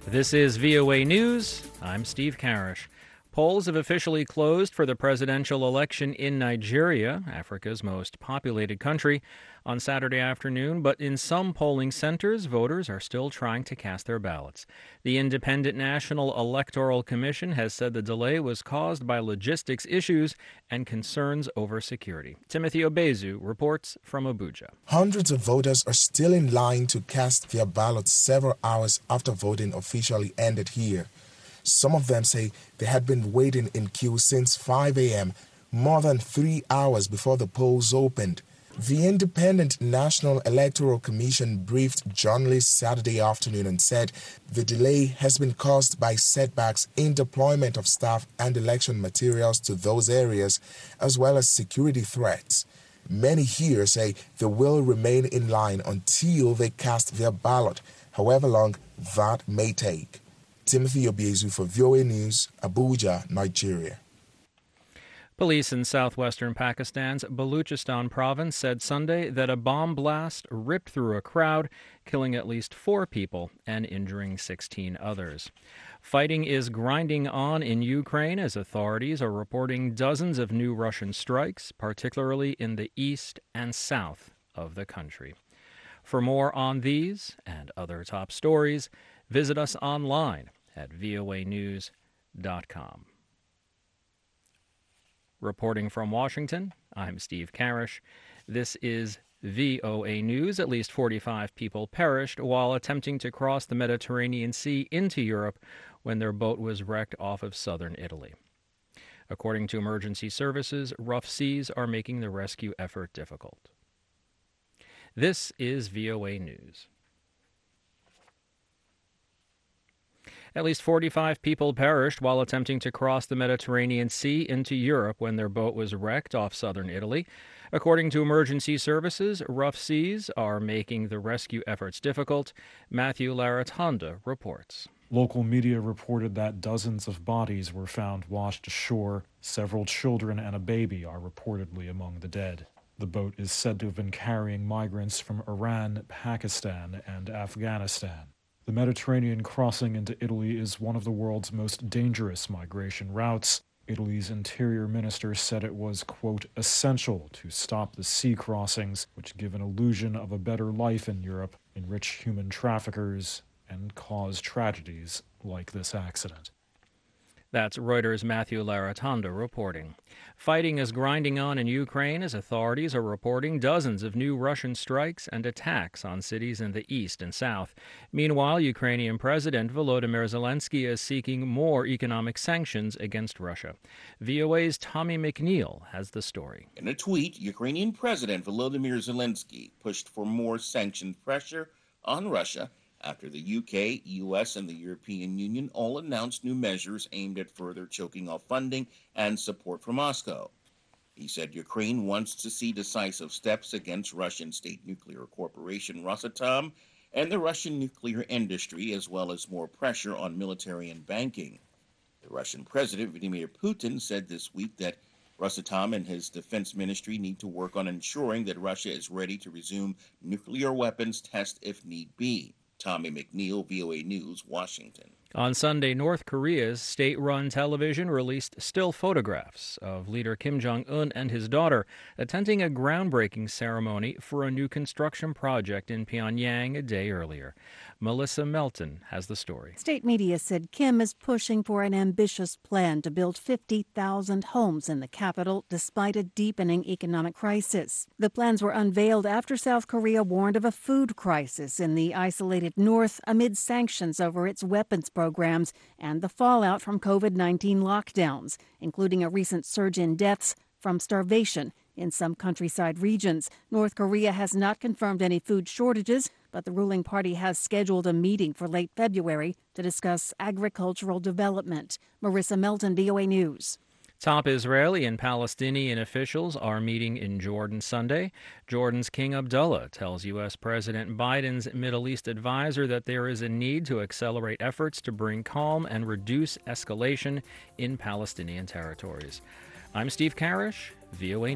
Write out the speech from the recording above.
This is VOA News. I'm Steve Karish. Polls have officially closed for the presidential election in Nigeria, Africa's most populated country, on Saturday afternoon, but in some polling centers, voters are still trying to cast their ballots. The Independent National Electoral Commission has said the delay was caused by logistics issues and concerns over security. Timothy Obezu reports from Abuja. Hundreds of voters are still in line to cast their ballots several hours after voting officially ended here. Some of them say they had been waiting in queue since 5 a.m., more than 3 hours before the polls opened. The Independent National Electoral Commission briefed journalists Saturday afternoon and said the delay has been caused by setbacks in deployment of staff and election materials to those areas, as well as security threats. Many here say they will remain in line until they cast their ballot, however long that may take. Timothy Obezu for VOA News, Abuja, Nigeria. Police in southwestern Pakistan's Baluchistan province said Sunday that a bomb blast ripped through a crowd, killing at least 4 people and injuring 16 others. Fighting is grinding on in Ukraine as authorities are reporting dozens of new Russian strikes, particularly in the east and south of the country. For more on these and other top stories, visit us online at voanews.com. Reporting from Washington, I'm Steve Karish. This is VOA News. At least 45 people perished while attempting to cross the Mediterranean Sea into Europe when their boat was wrecked off of southern Italy. According to emergency services, rough seas are making the rescue effort difficult. This is VOA News. At least 45 people perished while attempting to cross the Mediterranean Sea into Europe when their boat was wrecked off southern Italy. According to emergency services, rough seas are making the rescue efforts difficult. Matthew Laratonda reports. Local media reported that dozens of bodies were found washed ashore. Several children and a baby are reportedly among the dead. The boat is said to have been carrying migrants from Iran, Pakistan, and Afghanistan. The Mediterranean crossing into Italy is one of the world's most dangerous migration routes. Italy's interior minister said it was, quote, essential to stop the sea crossings, which give an illusion of a better life in Europe, enrich human traffickers, and cause tragedies like this accident. That's Reuters' Matthew Laratonda reporting. Fighting is grinding on in Ukraine as authorities are reporting dozens of new Russian strikes and attacks on cities in the east and south. Meanwhile, Ukrainian President Volodymyr Zelensky is seeking more economic sanctions against Russia. VOA's Tommy McNeil has the story. In a tweet, Ukrainian President Volodymyr Zelensky pushed for more sanction pressure on Russia after the UK, US, and the European Union all announced new measures aimed at further choking off funding and support from Moscow. He said Ukraine wants to see decisive steps against Russian state nuclear corporation Rosatom and the Russian nuclear industry, as well as more pressure on military and banking. The Russian President Vladimir Putin said this week that Rosatom and his defense ministry need to work on ensuring that Russia is ready to resume nuclear weapons tests if need be. Tommy McNeil, VOA News, Washington. On Sunday, North Korea's state-run television released still photographs of leader Kim Jong-un and his daughter attending a groundbreaking ceremony for a new construction project in Pyongyang a day earlier. Melissa Melton has the story. State media said Kim is pushing for an ambitious plan to build 50,000 homes in the capital despite a deepening economic crisis. The plans were unveiled after South Korea warned of a food crisis in the isolated north amid sanctions over its weapons programs and the fallout from COVID-19 lockdowns, including a recent surge in deaths from starvation in some countryside regions. North Korea has not confirmed any food shortages, but the ruling party has scheduled a meeting for late February to discuss agricultural development. Marissa Melton, VOA News. Top Israeli and Palestinian officials are meeting in Jordan Sunday. Jordan's King Abdullah tells U.S. President Biden's Middle East advisor that there is a need to accelerate efforts to bring calm and reduce escalation in Palestinian territories. I'm Steve Karish, VOA News.